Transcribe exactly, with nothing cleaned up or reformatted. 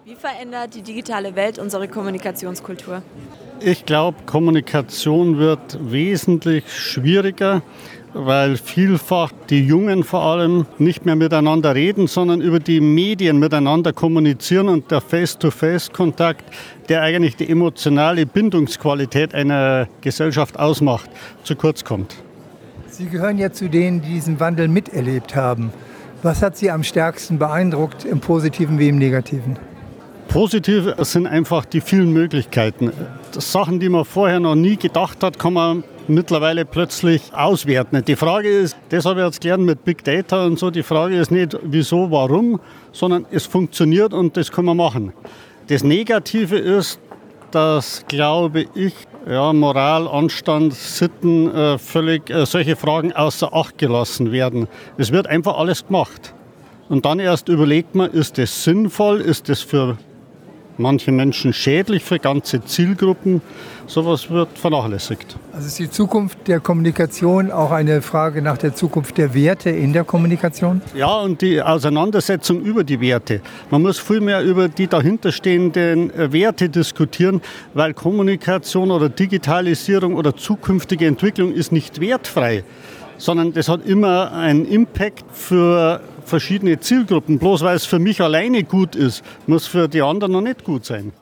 Wie verändert die digitale Welt unsere Kommunikationskultur? Ich glaube, Kommunikation wird wesentlich schwieriger, weil vielfach die Jungen vor allem nicht mehr miteinander reden, sondern über die Medien miteinander kommunizieren und der Face-to-Face-Kontakt, der eigentlich die emotionale Bindungsqualität einer Gesellschaft ausmacht, zu kurz kommt. Sie gehören ja zu denen, die diesen Wandel miterlebt haben. Was hat Sie am stärksten beeindruckt, im Positiven wie im Negativen? Positiv sind einfach die vielen Möglichkeiten. Sachen, die man vorher noch nie gedacht hat, kann man mittlerweile plötzlich auswerten. Die Frage ist, das habe ich jetzt gelernt mit Big Data und so, die Frage ist nicht wieso, warum, sondern es funktioniert und das kann man machen. Das Negative ist, dass, glaube ich, ja, Moral, Anstand, Sitten, äh, völlig äh, solche Fragen außer Acht gelassen werden. Es wird einfach alles gemacht. Und dann erst überlegt man, ist das sinnvoll, ist das für manche Menschen schädlich, für ganze Zielgruppen. Sowas wird vernachlässigt. Also ist die Zukunft der Kommunikation auch eine Frage nach der Zukunft der Werte in der Kommunikation? Ja, und die Auseinandersetzung über die Werte. Man muss viel mehr über die dahinterstehenden Werte diskutieren, weil Kommunikation oder Digitalisierung oder zukünftige Entwicklung ist nicht wertfrei, sondern das hat immer einen Impact für verschiedene Zielgruppen. Bloß weil es für mich alleine gut ist, muss für die anderen noch nicht gut sein.